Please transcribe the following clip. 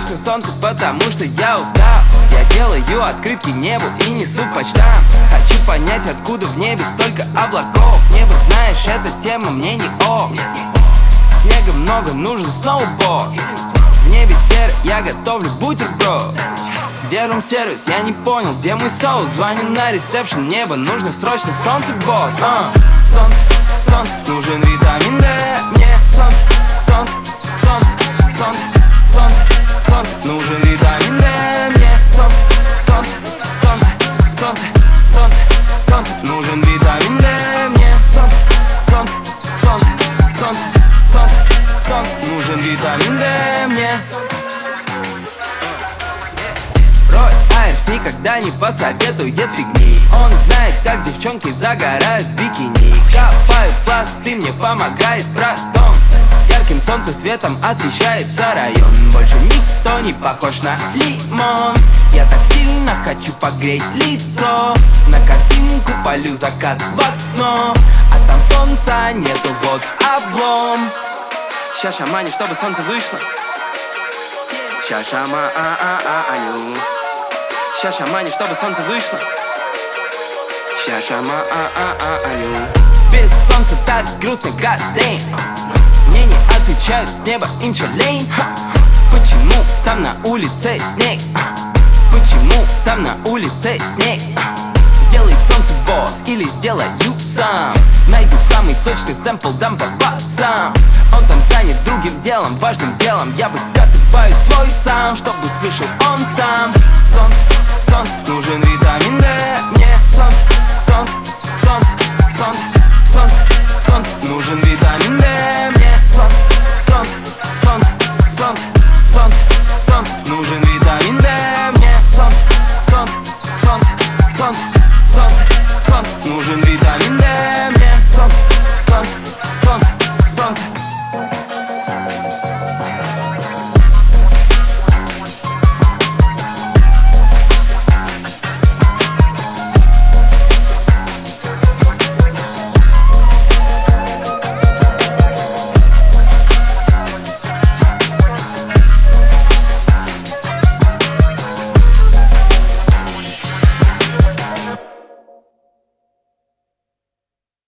срочно солнце, потому что я устал. Я делаю открытки небу и несу в почтам. Хочу понять, откуда в небе столько облаков. Небо, знаешь, эта тема мне не ок. Снега много, нужен сноуборд. В небе серо, я готовлю бутерброд. Где рум-сервис? Я не понял, где мой соус? Звоню на ресепшн, небо, нужно срочно солнце, босс. Солнце, солнце, нужен витамин D. Мне солнце, солнце, солнце, солнце, солнце, солнце, нужен витамин D. Мне солнце, солнце, солнце, солнце, солнце, солнце, нужен витамин D. Мне солнце, солнце, солнце, солнце, солнце, солнце, нужен витамин D. Мне никогда не посоветует фигни. Он знает, как девчонки загорают в бикини. Копаю пласты, мне помогает братон. Ярким солнцесветом освещается район. Больше никто не похож на лимон. Я так сильно хочу погреть лицо. На картинку полю закат в окно, а там солнца нету, вот облом. Ща шамани, чтобы солнце вышло. Ща шаманю. Ща шамани, чтобы солнце вышло. Ща шаманю. Без солнца так грустно, goddamn. Мне не отвечают с неба инчалейн. Почему там на улице снег? Почему там на улице снег? Сделай солнце, босс, или сделаю сам. Найду самый сочный сэмпл, дам по басам. Он там занят другим делом, важным делом. Я выкатываю свой сам, чтобы слышал он сам.